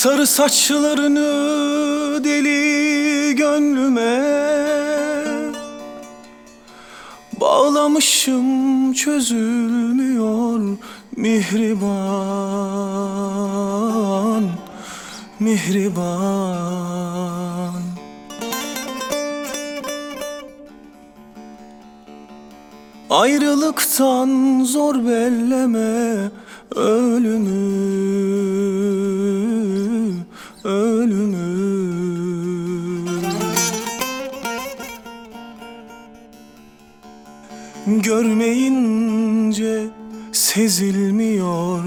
Sarı saçlarını deli gönlüme bağlamışım, çözülmüyor mihriban, mihriban. Ayrılıktan zor belleme ölümü, ölümü. Görmeyince sezilmiyor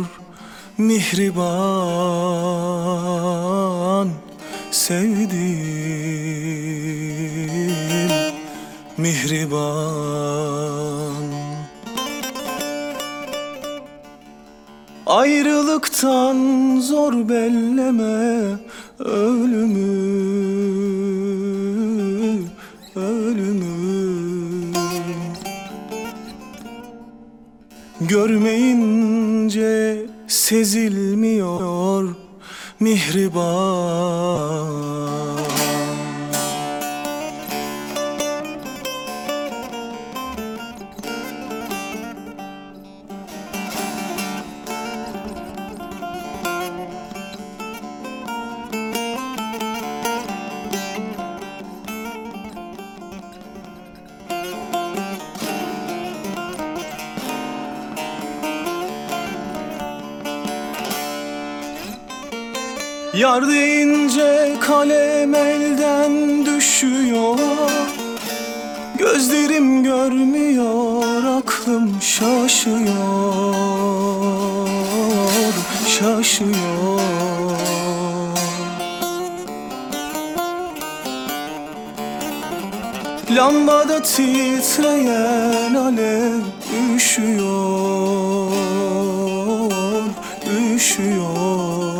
mihriban, sevdiğim mihriban. Ayrılıktan zor belleme ölümü, ölümü. Görmeyince sezilmiyor mihriban. Yar deyince kalem elden düşüyor, gözlerim görmüyor, aklım şaşıyor, şaşıyor. Lambada titreyen alev üşüyor, üşüyor.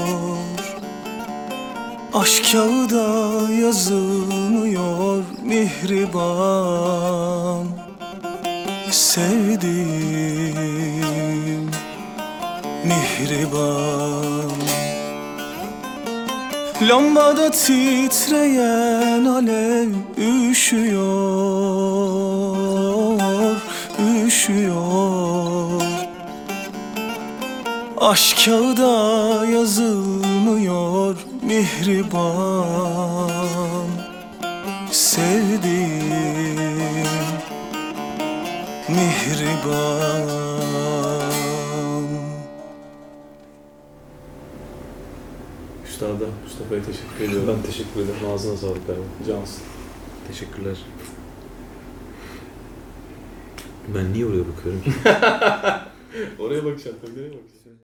Aşk kağıda yazılmıyor mihriban, sevdiğim mihriban. Lambada titreyen alev üşüyor, üşüyor. Aşk kağıda yazılmıyor mihriban, sevdiğim mihriban. Üstada Mustafa'ya teşekkür ediyorum. Ben teşekkür ederim. Ağzına sağlık abi. Cansın. Teşekkürler. Ben niye oraya bakıyorum ki? Oraya bakacağım. Nereye bakacağım?